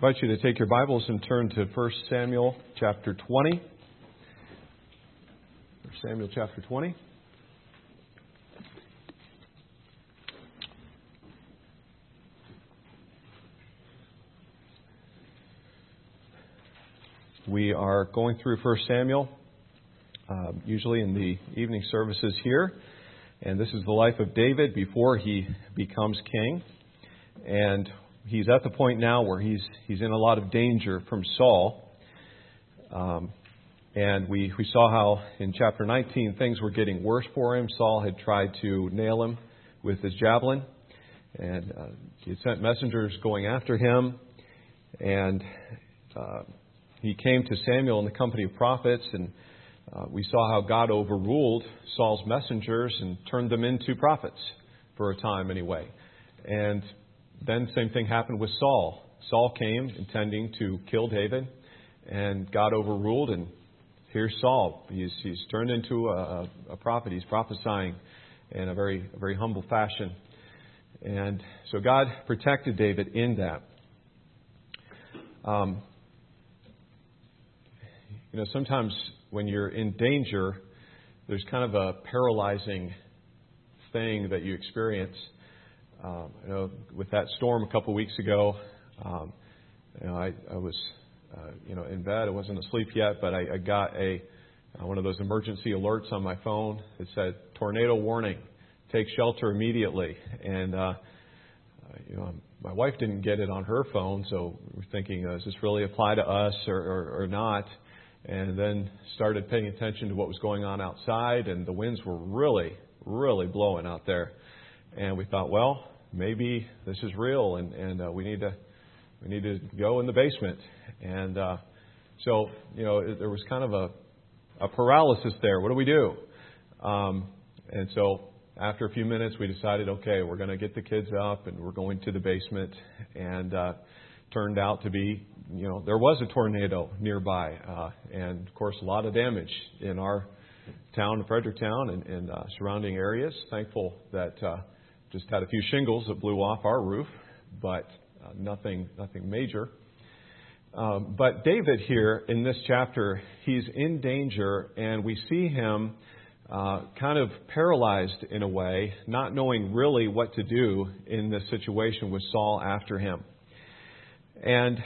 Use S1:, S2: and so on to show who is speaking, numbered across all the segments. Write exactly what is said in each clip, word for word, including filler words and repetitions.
S1: I invite you to take your Bibles and turn to First Samuel chapter twenty. First Samuel chapter twenty. We are going through First Samuel, uh, usually in the evening services here. And this is the life of David before he becomes king. And he's at the point now where he's he's in a lot of danger from Saul. Um, and we, we saw how in chapter nineteen things were getting worse for him. Saul had tried to nail him with his javelin. And uh, he had sent messengers going after him. And uh, he came to Samuel in the company of prophets. And uh, we saw how God overruled Saul's messengers and turned them into prophets for a time anyway. And then same thing happened with Saul. Saul came intending to kill David, and God overruled, and here's Saul. He's, he's turned into a, a prophet. He's prophesying in a very, a very humble fashion. And so God protected David in that. Um, you know, sometimes when you're in danger, there's kind of a paralyzing thing that you experience. Um, you know, with that storm a couple of weeks ago, um, you know, I, I was, uh, you know, in bed. I wasn't asleep yet, but I, I got a uh, one of those emergency alerts on my phone. It said tornado warning, take shelter immediately. And uh, uh, you know, my wife didn't get it on her phone, so we're thinking, uh, does this really apply to us or, or, or not? And then started paying attention to what was going on outside, and the winds were really, really blowing out there. And we thought, well, maybe this is real, and, and uh, we need to we need to go in the basement. And uh, so, you know, it, there was kind of a, a paralysis there. What do we do? Um, and so after a few minutes, we decided, okay, we're going to get the kids up, and we're going to the basement. And uh, turned out to be, you know, there was a tornado nearby, uh, and of course, a lot of damage in our town, Fredericktown, and, and uh, surrounding areas. Thankful that. Uh, Just had a few shingles that blew off our roof, but uh, nothing nothing major. Um, but David here in this chapter, he's in danger, and we see him uh, kind of paralyzed in a way, not knowing really what to do in this situation with Saul after him. And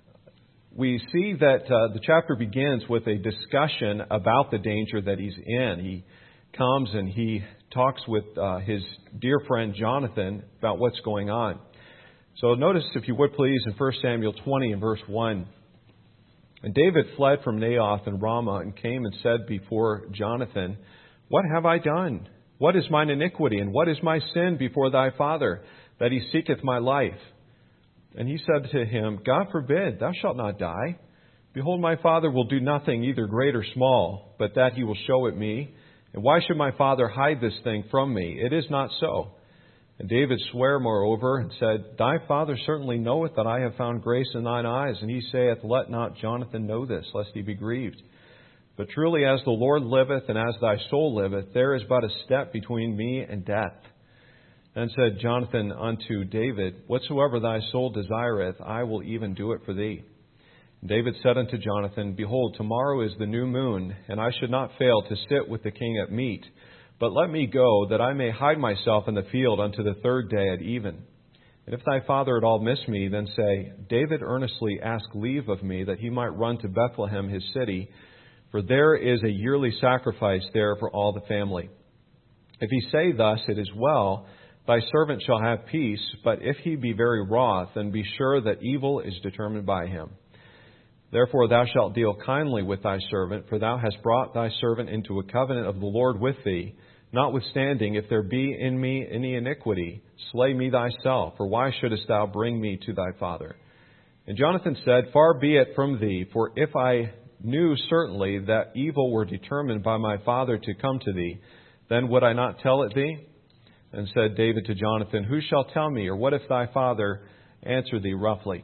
S1: we see that uh, the chapter begins with a discussion about the danger that he's in. He comes and he talks with uh, his dear friend Jonathan about what's going on. So notice, if you would please, in First Samuel twenty and verse one. And David fled from Naioth and Ramah and came and said before Jonathan, What have I done? What is mine iniquity, and what is my sin before thy father, that he seeketh my life? And he said to him, God forbid, thou shalt not die. Behold, my father will do nothing, either great or small, but that he will show it me. And why should my father hide this thing from me? It is not so. And David sware moreover, and said, Thy father certainly knoweth that I have found grace in thine eyes. And he saith, Let not Jonathan know this, lest he be grieved. But truly as the Lord liveth, and as thy soul liveth, there is but a step between me and death. Then said Jonathan unto David, Whatsoever thy soul desireth, I will even do it for thee. David said unto Jonathan, Behold, tomorrow is the new moon, and I should not fail to sit with the king at meat. But let me go, that I may hide myself in the field unto the third day at even. And if thy father at all miss me, then say, David earnestly asked leave of me, that he might run to Bethlehem his city, for there is a yearly sacrifice there for all the family. If he say thus, it is well, thy servant shall have peace, but if he be very wroth, then be sure that evil is determined by him. Therefore thou shalt deal kindly with thy servant, for thou hast brought thy servant into a covenant of the Lord with thee. Notwithstanding, if there be in me any iniquity, slay me thyself, for why shouldest thou bring me to thy father? And Jonathan said, Far be it from thee, for if I knew certainly that evil were determined by my father to come to thee, then would I not tell it thee? And said David to Jonathan, Who shall tell me, or what if thy father answer thee roughly?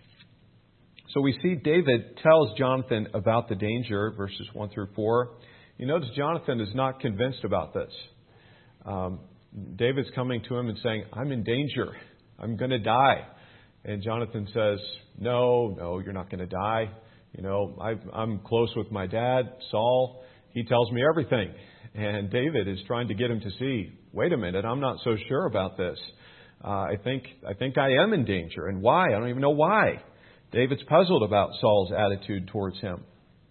S1: So we see David tells Jonathan about the danger, verses one through four. You notice Jonathan is not convinced about this. Um, David's coming to him and saying, I'm in danger. I'm going to die. And Jonathan says, no, no, you're not going to die. You know, I, I'm close with my dad, Saul. He tells me everything. And David is trying to get him to see, wait a minute, I'm not so sure about this. Uh, I think I think I am in danger. And why? I don't even know why. David's puzzled about Saul's attitude towards him.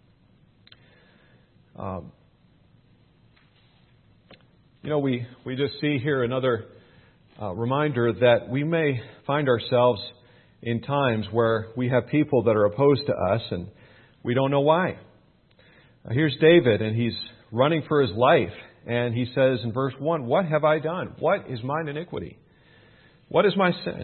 S1: Um, you know, we, we just see here another uh, reminder that we may find ourselves in times where we have people that are opposed to us and we don't know why. Uh, here's David, and he's running for his life. And he says in verse one, what have I done? What is mine iniquity? What is my sin?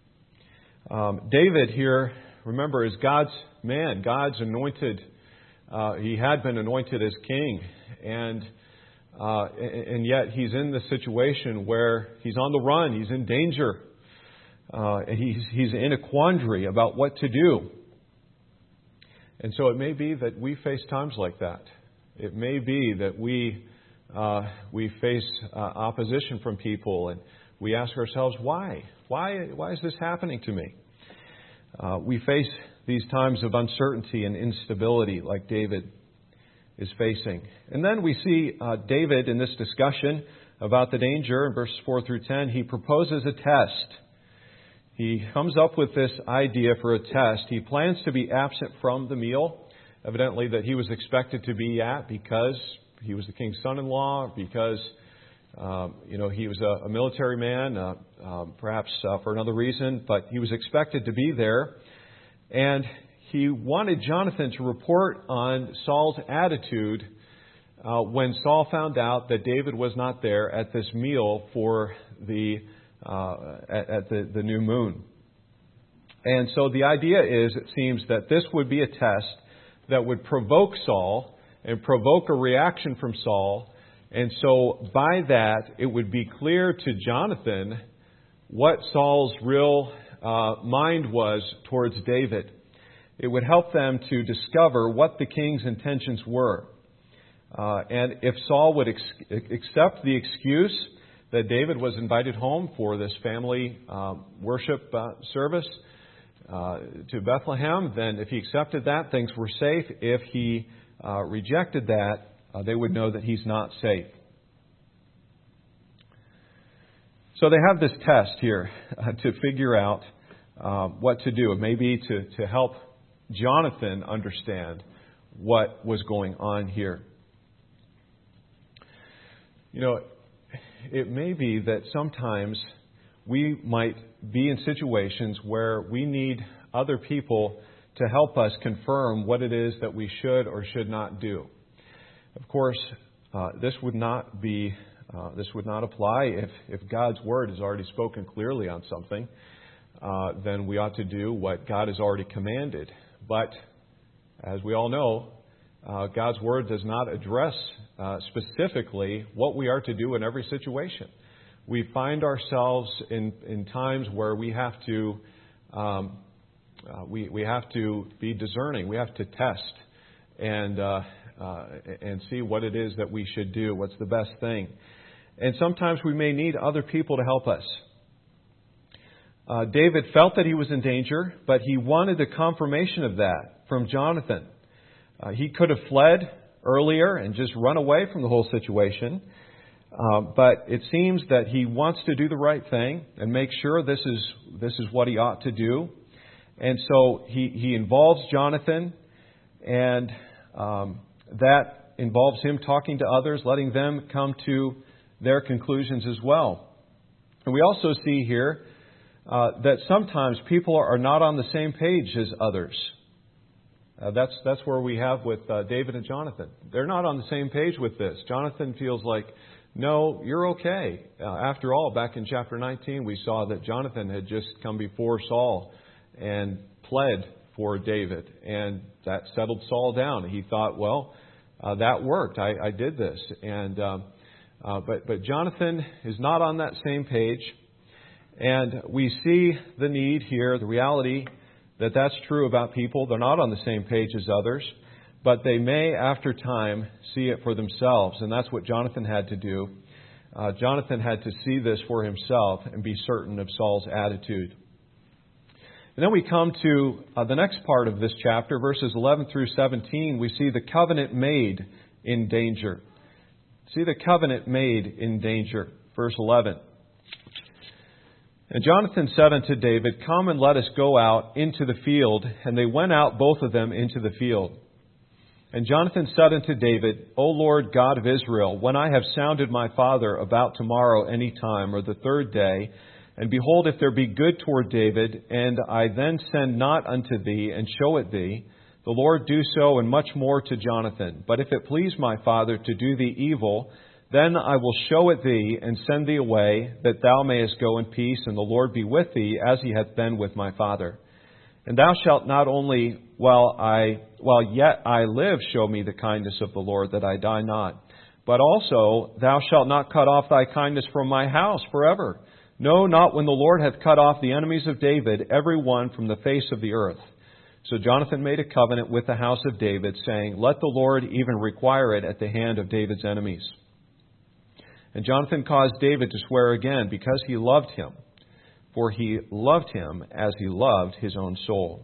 S1: Um, David here, remember, is God's man, God's anointed. Uh, he had been anointed as king. And uh, and yet he's in the situation where he's on the run. He's in danger. Uh, he's, he's in a quandary about what to do. And so it may be that we face times like that. It may be that we uh, we face uh, opposition from people, and we ask ourselves, why? Why, why is this happening to me? Uh, we face these times of uncertainty and instability like David is facing. And then we see uh, David in this discussion about the danger in verses four through ten. He proposes a test. He comes up with this idea for a test. He plans to be absent from the meal, evidently that he was expected to be at because he was the king's son-in-law, because um, you know he was a, a military man, uh, um, perhaps uh, for another reason, but he was expected to be there. And he wanted Jonathan to report on Saul's attitude uh, when Saul found out that David was not there at this meal for the uh, at, at the, the new moon. And so the idea is, it seems, that this would be a test that would provoke Saul and provoke a reaction from Saul. And so by that, it would be clear to Jonathan what Saul's real uh, mind was towards David. It would help them to discover what the king's intentions were. Uh, and if Saul would ex- accept the excuse that David was invited home for this family um, worship uh, service uh, to Bethlehem, then if he accepted that, things were safe. If he uh, rejected that, uh, they would know that he's not safe. So they have this test here uh, to figure out uh, what to do. It may be to, to help Jonathan understand what was going on here. You know, it may be that sometimes we might be in situations where we need other people to help us confirm what it is that we should or should not do. Of course, uh, this would not be uh, this would not apply if, if God's Word has already spoken clearly on something. Uh, then we ought to do what God has already commanded. But as we all know, uh, God's Word does not address uh, specifically what we are to do in every situation. We find ourselves in, in times where we have to um, uh, we we have to be discerning. We have to test and uh, uh, and see what it is that we should do. What's the best thing? And sometimes we may need other people to help us. Uh, David felt that he was in danger, but he wanted the confirmation of that from Jonathan. Uh, he could have fled earlier and just run away from the whole situation. Uh, but it seems that he wants to do the right thing and make sure this is this is what he ought to do. And so he, he involves Jonathan, and um, that involves him talking to others, letting them come to their conclusions as well. And we also see here uh, that sometimes people are not on the same page as others. Uh, that's that's where we have with uh, David and Jonathan. They're not on the same page with this. Jonathan feels like, no, you're okay. Uh, after all, back in chapter nineteen, we saw that Jonathan had just come before Saul and pled for David. And that settled Saul down. He thought, well, uh, that worked. I, I did this. And um, uh, but, but Jonathan is not on that same page. And we see the need here, the reality that that's true about people. They're not on the same page as others. But they may, after time, see it for themselves. And that's what Jonathan had to do. Uh, Jonathan had to see this for himself and be certain of Saul's attitude. And then we come to uh, the next part of this chapter, verses eleven through seventeen. We see the covenant made in danger. See the covenant made in danger. Verse eleven. And Jonathan said unto David, Come and let us go out into the field. And they went out both of them into the field. And Jonathan said unto David, O Lord God of Israel, when I have sounded my father about tomorrow any time, or the third day, and behold, if there be good toward David, and I then send not unto thee, and show it thee, the Lord do so, and much more to Jonathan. But if it please my father to do thee evil, then I will show it thee, and send thee away, that thou mayest go in peace, and the Lord be with thee, as he hath been with my father. And thou shalt not only, while I, while yet I live, show me the kindness of the Lord, that I die not, but also thou shalt not cut off thy kindness from my house forever. No, not when the Lord hath cut off the enemies of David, every one from the face of the earth. So Jonathan made a covenant with the house of David, saying, Let the Lord even require it at the hand of David's enemies. And Jonathan caused David to swear again, because he loved him. For he loved him as he loved his own soul.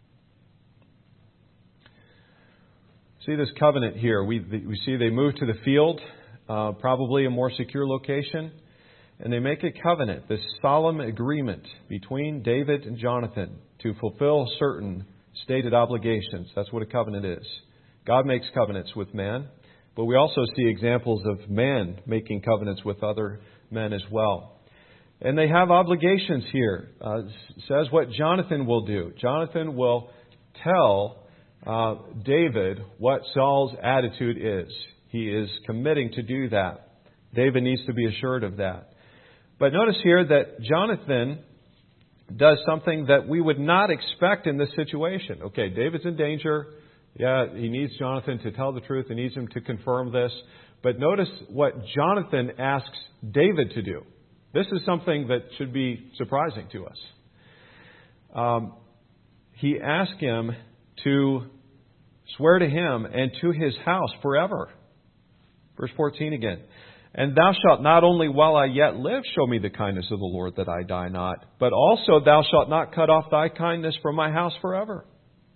S1: See this covenant here. We, we see they move to the field, uh, probably a more secure location. And they make a covenant, this solemn agreement between David and Jonathan to fulfill certain stated obligations. That's what a covenant is. God makes covenants with man, but we also see examples of man making covenants with other men as well. And they have obligations here. Uh, it says what Jonathan will do. Jonathan will tell uh, David what Saul's attitude is. He is committing to do that. David needs to be assured of that. But notice here that Jonathan does something that we would not expect in this situation. Okay, David's in danger. Yeah, he needs Jonathan to tell the truth. He needs him to confirm this. But notice what Jonathan asks David to do. This is something that should be surprising to us. Um, he asked him to swear to him and to his house forever. Verse fourteen again. And thou shalt not only while I yet live show me the kindness of the Lord, that I die not, but also thou shalt not cut off thy kindness from my house forever.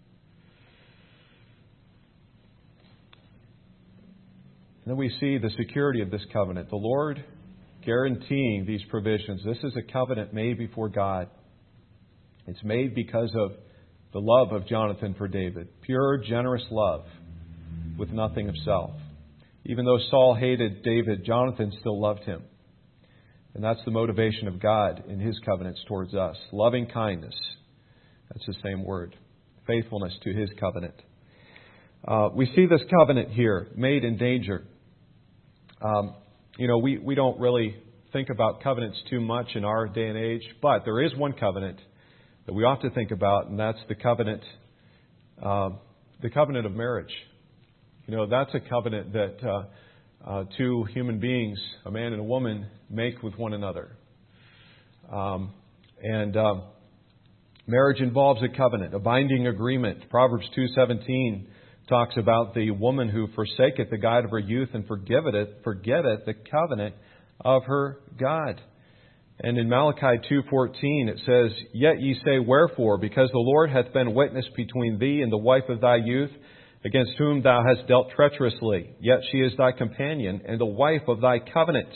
S1: And then we see the security of this covenant. The Lord guaranteeing these provisions. This is a covenant made before God. It's made because of the love of Jonathan for David. Pure, generous love with nothing of self. Even though Saul hated David, Jonathan still loved him. And that's the motivation of God in His covenants towards us. Loving kindness. That's the same word. Faithfulness to His covenant. Uh, we see this covenant here, made in danger. Um, you know, we, we don't really think about covenants too much in our day and age, but there is one covenant that we ought to think about, and that's the covenant, uh, the covenant of marriage. You know, that's a covenant that uh, uh, two human beings, a man and a woman, make with one another. Um, and uh, marriage involves a covenant, a binding agreement. Proverbs two seventeen talks about the woman who forsaketh the guide of her youth and forgetteth, forgetteth the covenant of her God. And in Malachi two fourteen it says, Yet ye say, Wherefore? Because the Lord hath been witness between thee and the wife of thy youth, against whom thou hast dealt treacherously. Yet she is thy companion and the wife of thy covenant.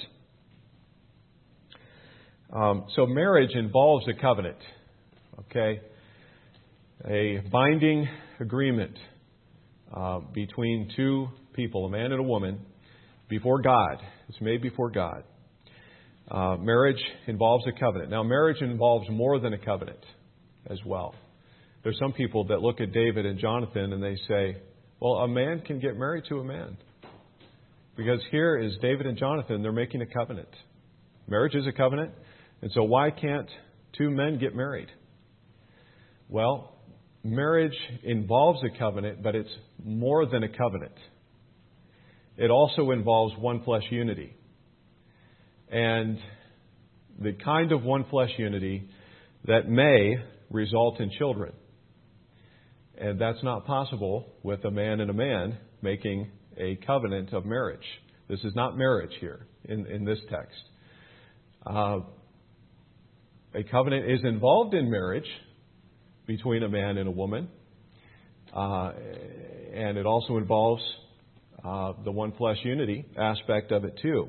S1: Um, so marriage involves a covenant. Okay? A binding agreement uh, between two people, a man and a woman, before God. It's made before God. Uh, marriage involves a covenant. Now, marriage involves more than a covenant as well. There's some people that look at David and Jonathan and they say, well, a man can get married to a man. Because here is David and Jonathan, they're making a covenant. Marriage is a covenant, and so why can't two men get married? Well, marriage involves a covenant, but it's more than a covenant. It also involves one flesh unity. And the kind of one flesh unity that may result in children. And that's not possible with a man and a man making a covenant of marriage. This is not marriage here in, in this text. Uh, a covenant is involved in marriage, between a man and a woman. Uh, and it also involves uh, the one flesh unity aspect of it too.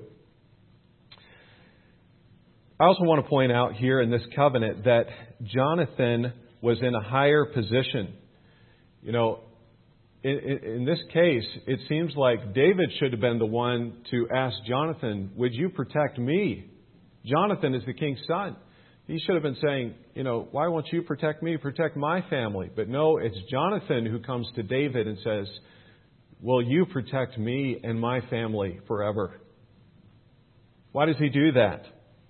S1: I also want to point out here in this covenant that Jonathan was in a higher position. You know, in, in this case, it seems like David should have been the one to ask Jonathan, would you protect me? Jonathan is the king's son. He should have been saying, you know, why won't you protect me, protect my family? But no, it's Jonathan who comes to David and says, will you protect me and my family forever? Why does he do that?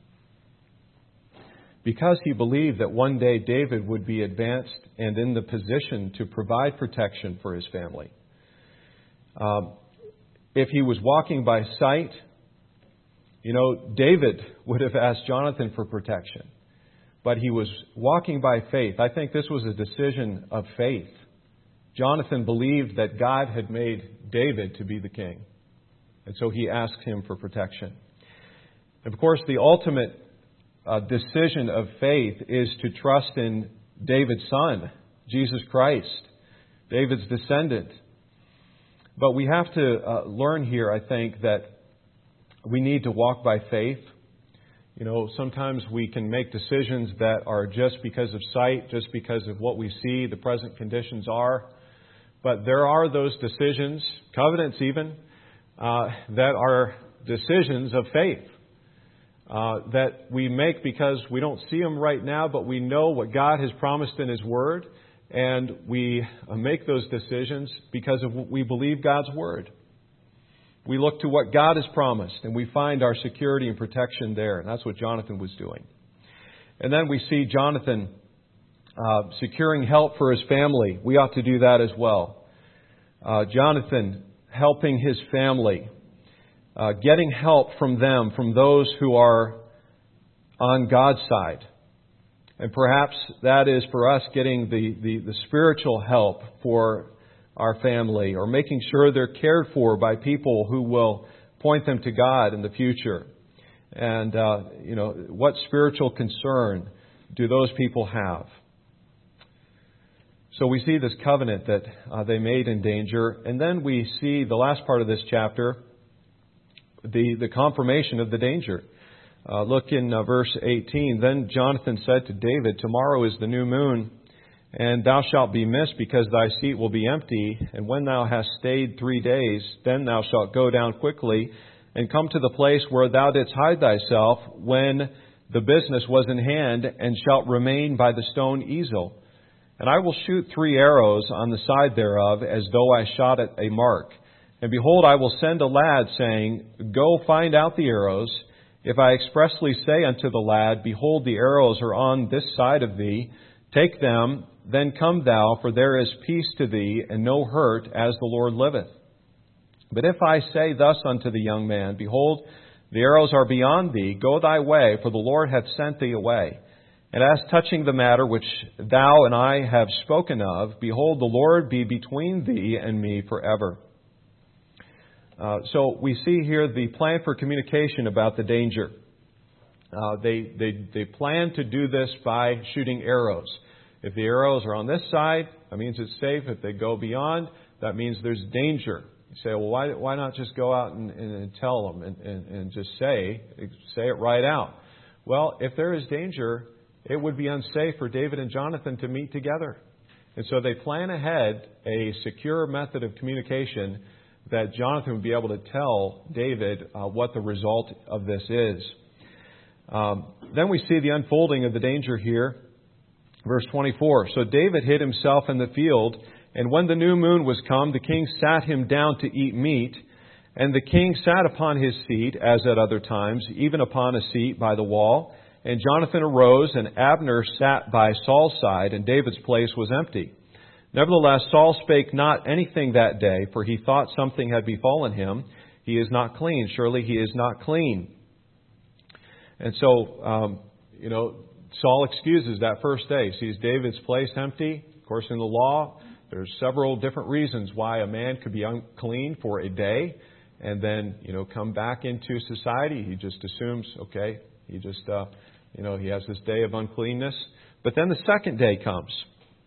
S1: Because he believed that one day David would be advanced and in the position to provide protection for his family. Um, if he was walking by sight, you know, David would have asked Jonathan for protection. But he was walking by faith. I think this was a decision of faith. Jonathan believed that God had made David to be the king. And so he asked him for protection. And of course, the ultimate uh, decision of faith is to trust in David's son, Jesus Christ, David's descendant. But we have to uh, learn here, I think, that we need to walk by faith. You know, sometimes we can make decisions that are just because of sight, just because of what we see, the present conditions are. But there are those decisions, covenants even, uh, that are decisions of faith uh, that we make because we don't see them right now, but we know what God has promised in His Word, and we make those decisions because of we believe God's Word. We look to what God has promised, and we find our security and protection there. And that's what Jonathan was doing. And then we see Jonathan uh, securing help for his family. We ought to do that as well. Uh, Jonathan helping his family, uh, getting help from them, from those who are on God's side. And perhaps that is for us getting the, the, the spiritual help for our family, or making sure they're cared for by people who will point them to God in the future. And, uh, you know, what spiritual concern do those people have? So we see this covenant that uh, they made in danger. And then we see the last part of this chapter, the, the confirmation of the danger. Uh, look in uh, verse eighteen. Then Jonathan said to David, tomorrow is the new moon, and thou shalt be missed, because thy seat will be empty. And when thou hast stayed three days, then thou shalt go down quickly, and come to the place where thou didst hide thyself, when the business was in hand, and shalt remain by the stone easel. And I will shoot three arrows on the side thereof, as though I shot at a mark. And behold, I will send a lad, saying, go find out the arrows. If I expressly say unto the lad, behold, the arrows are on this side of thee, take them, then come thou, for there is peace to thee, and no hurt, as the Lord liveth. But if I say thus unto the young man, behold, the arrows are beyond thee, go thy way, for the Lord hath sent thee away. And as touching the matter which thou and I have spoken of, behold, the Lord be between thee and me forever. Uh, so we see here the plan for communication about the danger. Uh, they, they, they plan to do this by shooting arrows. If the arrows are on this side, that means it's safe. If they go beyond, that means there's danger. You say, well, why, why not just go out and, and, and tell them and, and, and just say, say it right out? Well, if there is danger, it would be unsafe for David and Jonathan to meet together. And so they plan ahead a secure method of communication that Jonathan would be able to tell David uh, what the result of this is. Um, then we see the unfolding of the danger here. Verse twenty-four, so David hid himself in the field, and when the new moon was come, the king sat him down to eat meat. And the king sat upon his seat, as at other times, even upon a seat by the wall. And Jonathan arose, and Abner sat by Saul's side, and David's place was empty. Nevertheless, Saul spake not anything that day, for he thought something had befallen him. He is not clean. Surely he is not clean. And so, um, you know, Saul excuses that first day. Sees David's place empty. Of course, in the law, there's several different reasons why a man could be unclean for a day and then, you know, come back into society. He just assumes, okay, he just, uh, you know, he has this day of uncleanness. But then the second day comes.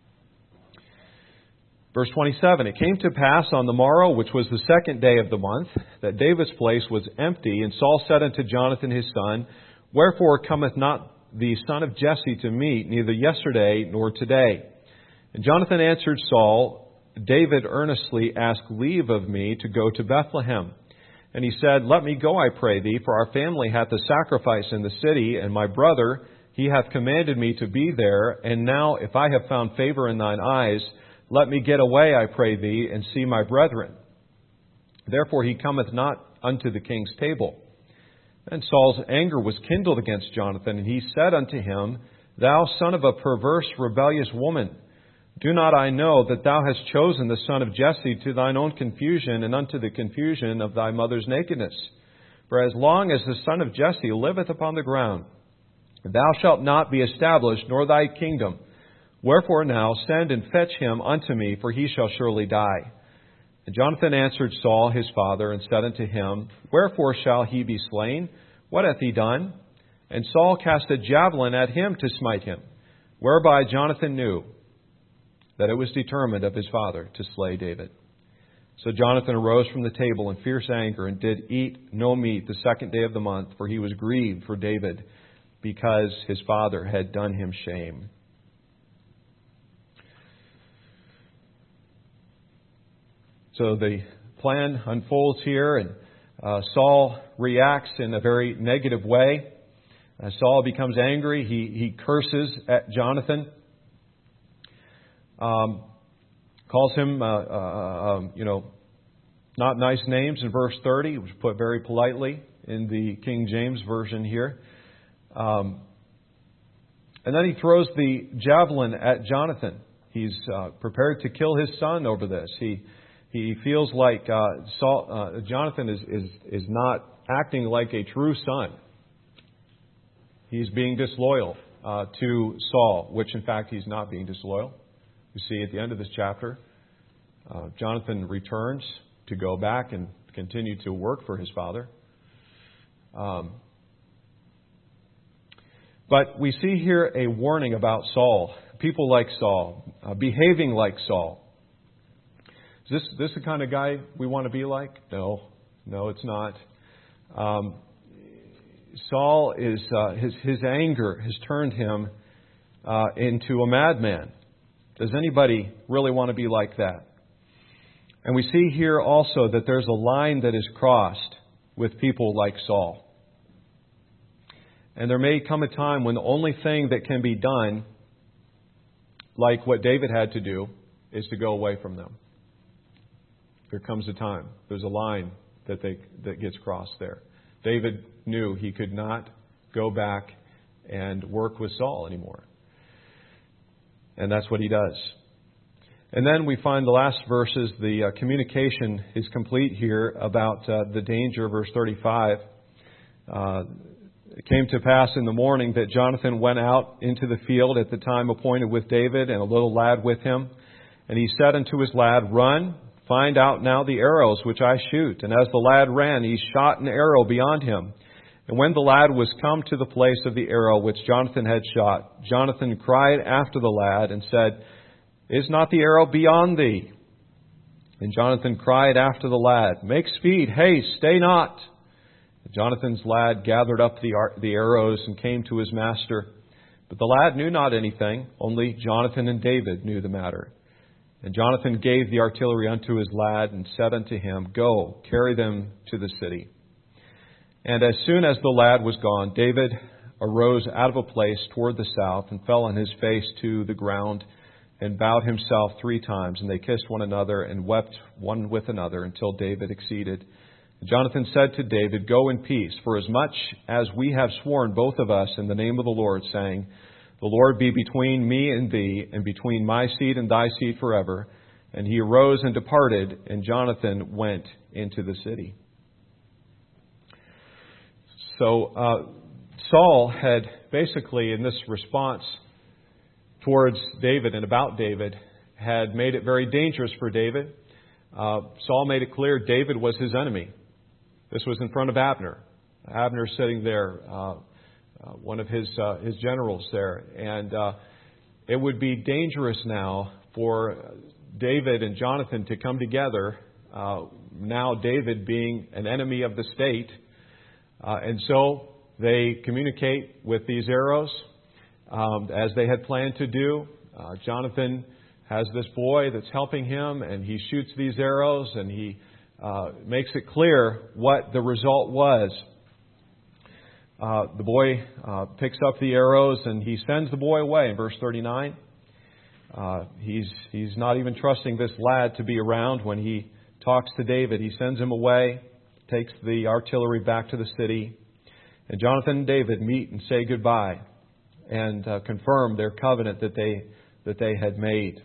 S1: Verse twenty-seven, it came to pass on the morrow, which was the second day of the month, that David's place was empty. And Saul said unto Jonathan his son, Wherefore cometh not the son of Jesse to meet, neither yesterday nor today? And Jonathan answered Saul, David earnestly asked leave of me to go to Bethlehem. And he said, Let me go, I pray thee, for our family hath a sacrifice in the city, and my brother, he hath commanded me to be there. And now, if I have found favor in thine eyes, let me get away, I pray thee, and see my brethren. Therefore he cometh not unto the king's table. And Saul's anger was kindled against Jonathan, and he said unto him, Thou son of a perverse, rebellious woman, do not I know that thou hast chosen the son of Jesse to thine own confusion, and unto the confusion of thy mother's nakedness? For as long as the son of Jesse liveth upon the ground, thou shalt not be established, nor thy kingdom. Wherefore now send and fetch him unto me, for he shall surely die. And Jonathan answered Saul his father, and said unto him, Wherefore shall he be slain? What hath he done? And Saul cast a javelin at him to smite him, whereby Jonathan knew that it was determined of his father to slay David. So Jonathan arose from the table in fierce anger, and did eat no meat the second day of the month, for he was grieved for David, because his father had done him shame. So the plan unfolds here, and uh, Saul reacts in a very negative way. Uh, Saul becomes angry. He, he curses at Jonathan, um, calls him, uh, uh, um, you know, not nice names in verse thirty, which is put very politely in the King James Version here. Um, and then he throws the javelin at Jonathan. He's uh, prepared to kill his son over this. He He feels like uh, Saul, uh, Jonathan is, is, is not acting like a true son. He's being disloyal uh, to Saul, which in fact he's not being disloyal. You see at the end of this chapter, uh, Jonathan returns to go back and continue to work for his father. Um, but we see here a warning about Saul, people like Saul, uh, behaving like Saul. Is this, this the kind of guy we want to be like? No. No, it's not. Um, Saul is, uh, his, his anger has turned him uh, into a madman. Does anybody really want to be like that? And we see here also that there's a line that is crossed with people like Saul. And there may come a time when the only thing that can be done, like what David had to do, is to go away from them. There comes a time. There's a line that they that gets crossed there. David knew he could not go back and work with Saul anymore. And that's what he does. And then we find the last verses, the uh, communication is complete here about uh, the danger, verse thirty-five. Uh, it came to pass in the morning that Jonathan went out into the field at the time appointed with David, and a little lad with him. And he said unto his lad, Run, find out now the arrows which I shoot. And as the lad ran, he shot an arrow beyond him. And when the lad was come to the place of the arrow which Jonathan had shot, Jonathan cried after the lad and said, Is not the arrow beyond thee? And Jonathan cried after the lad, Make speed, haste, stay not. And Jonathan's lad gathered up the, ar- the arrows and came to his master. But the lad knew not anything, only Jonathan and David knew the matter. And Jonathan gave the artillery unto his lad, and said unto him, Go, carry them to the city. And as soon as the lad was gone, David arose out of a place toward the south, and fell on his face to the ground, and bowed himself three times. And they kissed one another, and wept one with another, until David exceeded. And Jonathan said to David, Go in peace, for as much as we have sworn both of us in the name of the Lord, saying, The Lord be between me and thee, and between my seed and thy seed forever. And he arose and departed, and Jonathan went into the city. So uh, Saul had basically, in this response towards David and about David, had made it very dangerous for David. Uh, Saul made it clear David was his enemy. This was in front of Abner. Abner sitting there, uh, uh, one of his uh, his generals there. And uh, it would be dangerous now for David and Jonathan to come together, uh, now David being an enemy of the state. Uh, and so they communicate with these arrows um, as they had planned to do. Uh, Jonathan has this boy that's helping him, and he shoots these arrows, and he uh, makes it clear what the result was. Uh, the boy uh, picks up the arrows, and he sends the boy away in verse thirty-nine. Uh, he's he's not even trusting this lad to be around when he talks to David. He sends him away, takes the artillery back to the city, and Jonathan and David meet and say goodbye and uh, confirm their covenant that they that they had made.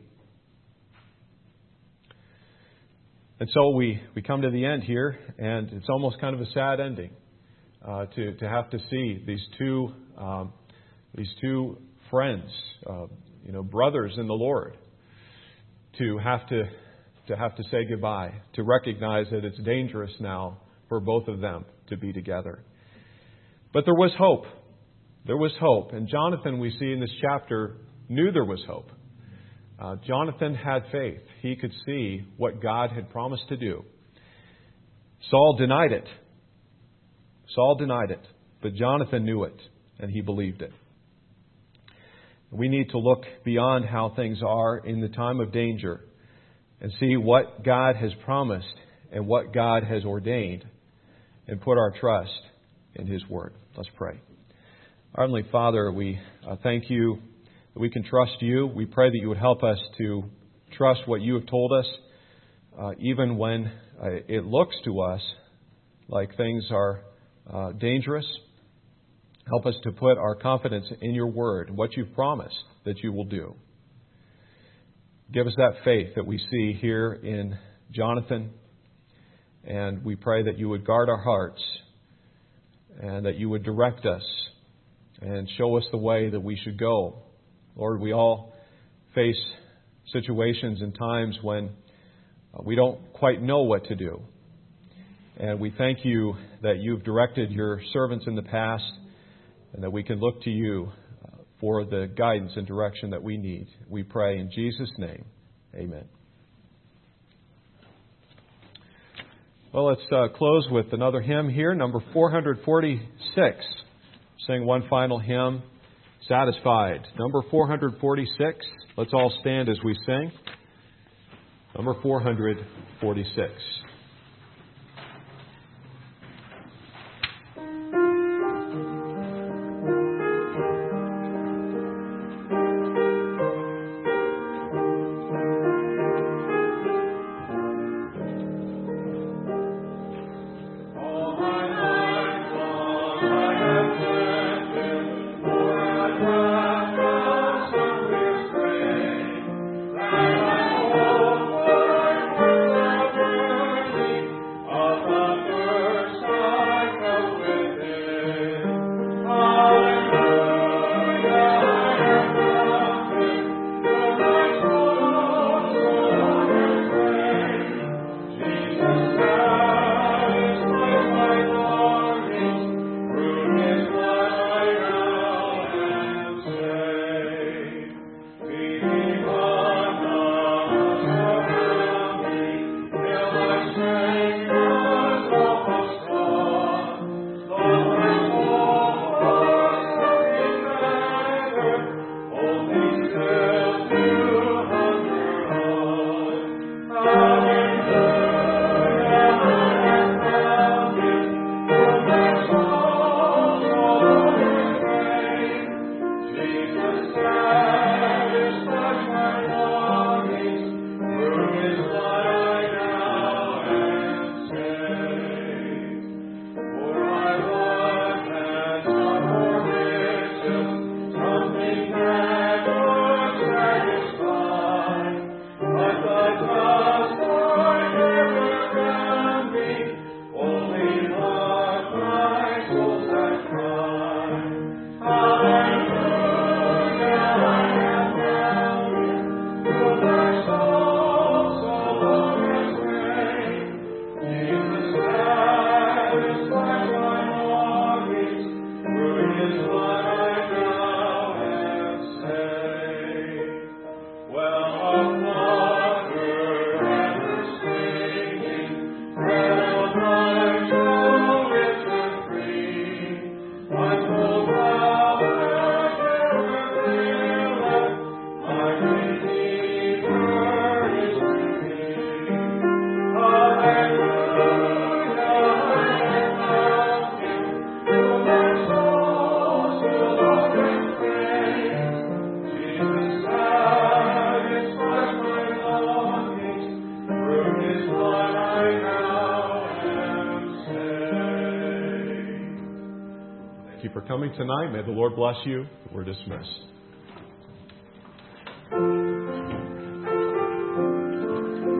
S1: And so we, we come to the end here, and it's almost kind of a sad ending uh, to to have to see these two um, these two friends, uh, you know, brothers in the Lord, to have to to have to say goodbye, to recognize that it's dangerous now for both of them to be together. But there was hope. There was hope. And Jonathan, we see in this chapter, knew there was hope. Uh, Jonathan had faith. He could see what God had promised to do. Saul denied it. Saul denied it. But Jonathan knew it, and he believed it. We need to look beyond how things are in the time of danger and see what God has promised and what God has ordained, and put our trust in His Word. Let's pray. Our Heavenly Father, we uh, thank You that we can trust You. We pray that You would help us to trust what You have told us, uh, even when uh, it looks to us like things are uh, dangerous. Help us to put our confidence in Your Word, what You've promised that You will do. Give us that faith that we see here in Jonathan, and we pray that You would guard our hearts and that You would direct us and show us the way that we should go. Lord, we all face situations and times when we don't quite know what to do. And we thank You that You've directed Your servants in the past, and that we can look to You for the guidance and direction that we need. We pray in Jesus' name. Amen. Well, let's uh, close with another hymn here, number four forty-six. Sing one final hymn, Satisfied. Number four forty-six. Let's all stand as we sing. Number four forty-six. Thank you for coming tonight. May the Lord bless you. We're dismissed.